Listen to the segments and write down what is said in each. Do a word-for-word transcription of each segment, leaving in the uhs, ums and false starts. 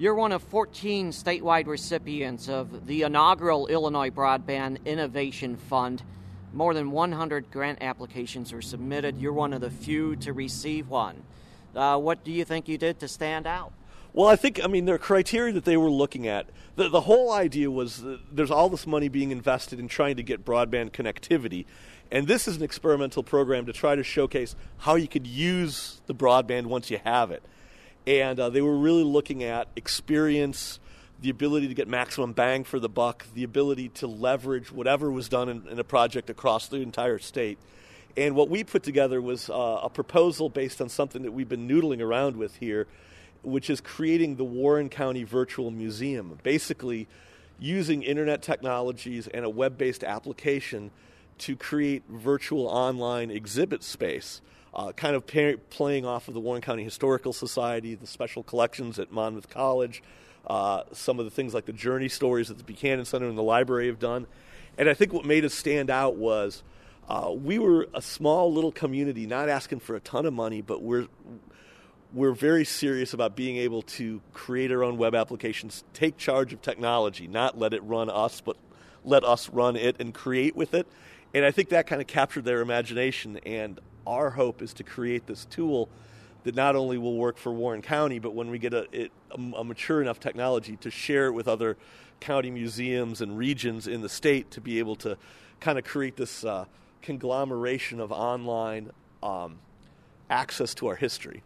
You're one of fourteen statewide recipients of the inaugural Illinois Broadband Innovation Fund. More than one hundred grant applications were submitted. You're one of the few to receive one. Uh, what do you think you did to stand out? Well, I think, I mean, the criteria that they were looking at, the, the whole idea was that there's all this money being invested in trying to get broadband connectivity. And this is an experimental program to try to showcase how you could use the broadband once you have it. And uh, they were really looking at experience, the ability to get maximum bang for the buck, the ability to leverage whatever was done in, in a project across the entire state. And what we put together was uh, a proposal based on something that we've been noodling around with here, which is creating the Warren County Virtual Museum, basically using internet technologies and a web-based application to create virtual online exhibit space. Uh, kind of pay, playing off of the Warren County Historical Society, the special collections at Monmouth College, uh, some of the things like the journey stories that the Buchanan Center and the library have done. And I think what made us stand out was uh, we were a small little community, not asking for a ton of money, but we're we're very serious about being able to create our own web applications, take charge of technology, not let it run us, but let us run it and create with it. And I think that kind of captured their imagination, and our hope is to create this tool that not only will work for Warren County, but when we get a, it, a, a mature enough technology to share it with other county museums and regions in the state to be able to kind of create this uh, conglomeration of online um, access to our history.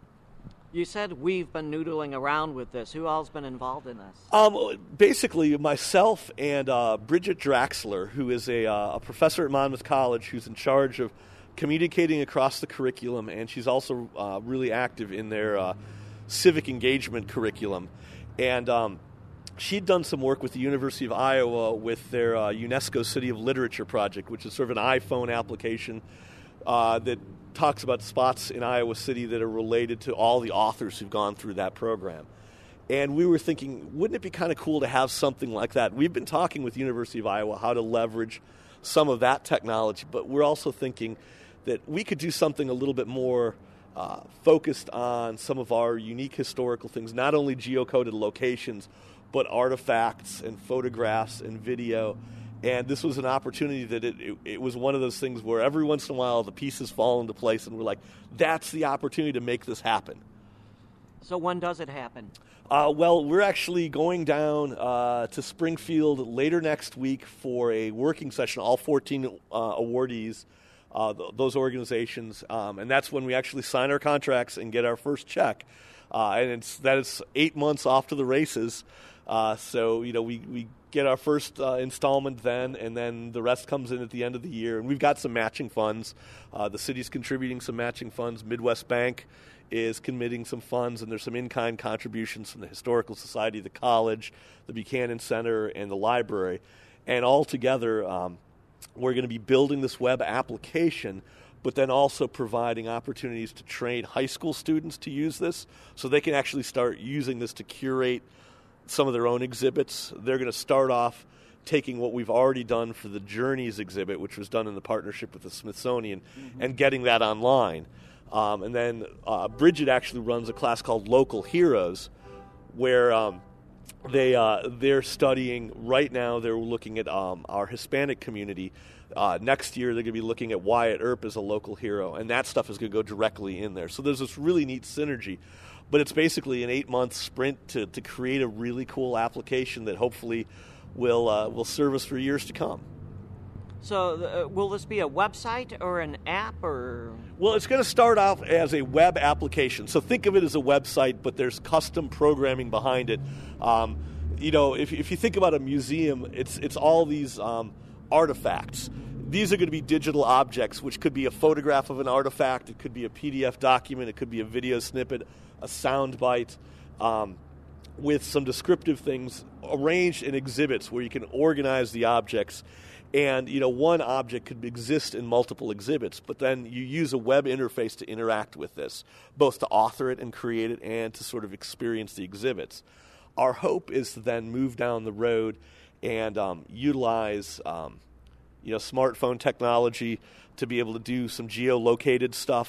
You said we've been noodling around with this. Who else has been involved in this? Um, basically, myself and uh, Bridget Draxler, who is a, uh, a professor at Monmouth College who's in charge of communicating across the curriculum, and she's also uh, really active in their uh, civic engagement curriculum. And um, she'd done some work with the University of Iowa with their uh, UNESCO City of Literature project, which is sort of an iPhone application uh, that talks about spots in Iowa City that are related to all the authors who've gone through that program. And we were thinking, wouldn't it be kind of cool to have something like that? We've been talking with the University of Iowa how to leverage some of that technology, but we're also thinking that we could do something a little bit more uh, focused on some of our unique historical things, not only geocoded locations, but artifacts and photographs and video. And this was an opportunity that it, it, it was one of those things where every once in a while the pieces fall into place and we're like, that's the opportunity to make this happen. So when does it happen? Uh, well, we're actually going down uh, to Springfield later next week for a working session, all fourteen uh, awardees, uh, th- those organizations, um, and that's when we actually sign our contracts and get our first check. Uh, and it's that is eight months off to the races. Uh, so, you know, we, we get our first uh, installment then, and then the rest comes in at the end of the year. And we've got some matching funds. Uh, the city's contributing some matching funds. Midwest Bank is committing some funds, and there's some in-kind contributions from the Historical Society, the college, the Buchanan Center, and the library. And all together, um, we're going to be building this web application, but then also providing opportunities to train high school students to use this so they can actually start using this to curate some of their own exhibits. They're going to start off taking what we've already done for the Journeys exhibit, which was done in the partnership with the Smithsonian, mm-hmm. and getting that online. Um, and then uh, Bridget actually runs a class called Local Heroes, where um, they, uh, they're studying right now, they're looking at um, our Hispanic community. Uh, next year, they're going to be looking at Wyatt Earp as a local hero, and that stuff is going to go directly in there. So there's this really neat synergy. But it's basically an eight-month sprint to, to create a really cool application that hopefully will uh, will serve us for years to come. So uh, will this be a website or an app? or? Well, it's going to start off as a web application. So think of it as a website, but there's custom programming behind it. Um, you know, if, if you think about a museum, it's, it's all these um, artifacts. These are going to be digital objects, which could be a photograph of an artifact, it could be a P D F document, it could be a video snippet, a sound bite, um, with some descriptive things arranged in exhibits where you can organize the objects. And, you know, one object could exist in multiple exhibits, but then you use a web interface to interact with this, both to author it and create it and to sort of experience the exhibits. Our hope is to then move down the road and um, utilize um, you know, smartphone technology to be able to do some geolocated stuff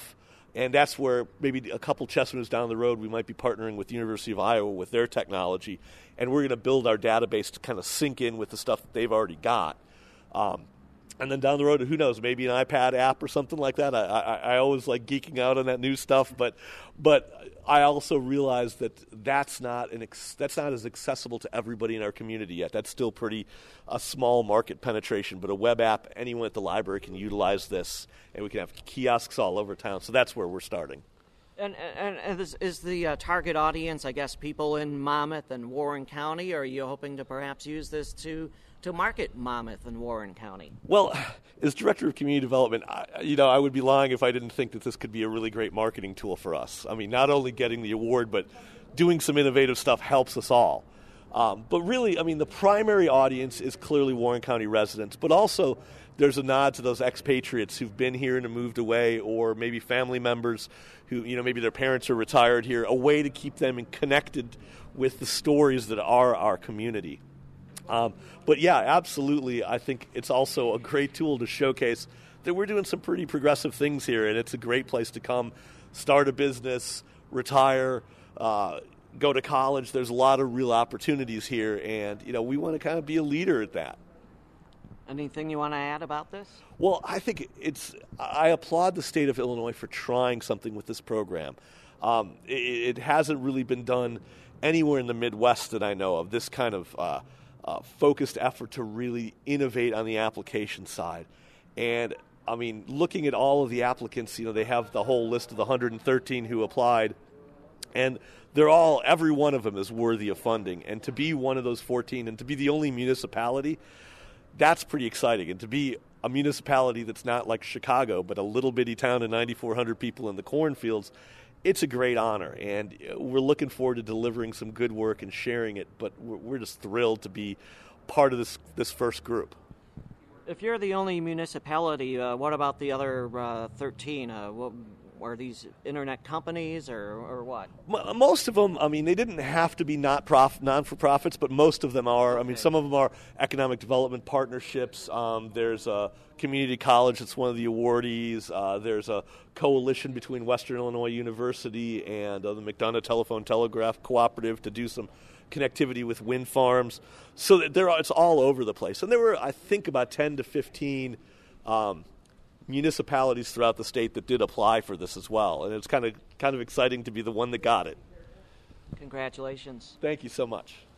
And that's where maybe a couple chess moves down the road, we might be partnering with the University of Iowa with their technology, and we're going to build our database to kind of sync in with the stuff that they've already got. Um, and then down the road, who knows, maybe an iPad app or something like that. I, I, I always like geeking out on that new stuff, but but I also realize that that's not an ex- that's not as accessible to everybody in our community yet. That's still pretty a small market penetration, but a web app, anyone at the library can utilize this, and we can have kiosks all over town. So that's where we're starting. And, and, and is, is the uh, target audience, I guess, people in Monmouth and Warren County, or are you hoping to perhaps use this to to market Monmouth and Warren County? Well, as Director of Community Development, I, you know, I would be lying if I didn't think that this could be a really great marketing tool for us. I mean, not only getting the award, but doing some innovative stuff helps us all. Um, but really, I mean, the primary audience is clearly Warren County residents, but also there's a nod to those expatriates who've been here and have moved away, or maybe family members who, you know, maybe their parents are retired here, a way to keep them connected with the stories that are our community. Um, but yeah, absolutely, I think it's also a great tool to showcase that we're doing some pretty progressive things here, and it's a great place to come, start a business, retire, uh, go to college. There's a lot of real opportunities here, and you know, we want to kind of be a leader at that. Anything you want to add about this? Well, I think it's. I applaud the state of Illinois for trying something with this program. Um, it, it hasn't really been done anywhere in the Midwest that I know of. This kind of uh, uh, focused effort to really innovate on the application side, and I mean, looking at all of the applicants, you know, they have the whole list of the one hundred thirteen who applied, and they're all, every one of them is worthy of funding. And to be one of those fourteen, and to be the only municipality, that's pretty exciting. And to be a municipality that's not like Chicago, but a little bitty town of ninety-four hundred people in the cornfields, it's a great honor. And we're looking forward to delivering some good work and sharing it, but we're just thrilled to be part of this, this first group. If you're the only municipality, uh, what about the other uh, thirteen? Uh, what, are these internet companies or, or what? Most of them, I mean, they didn't have to be not prof, non-for-profits, but most of them are. Okay. I mean, some of them are economic development partnerships. Um, there's a community college that's one of the awardees. Uh, there's a coalition between Western Illinois University and uh, the McDonough Telephone Telegraph Cooperative to do some connectivity with wind farms. So that there are, it's all over the place. And there were, I think, about ten to fifteen um, municipalities throughout the state that did apply for this as well. And it's kind of kind of exciting to be the one that got it. Congratulations. Thank you so much.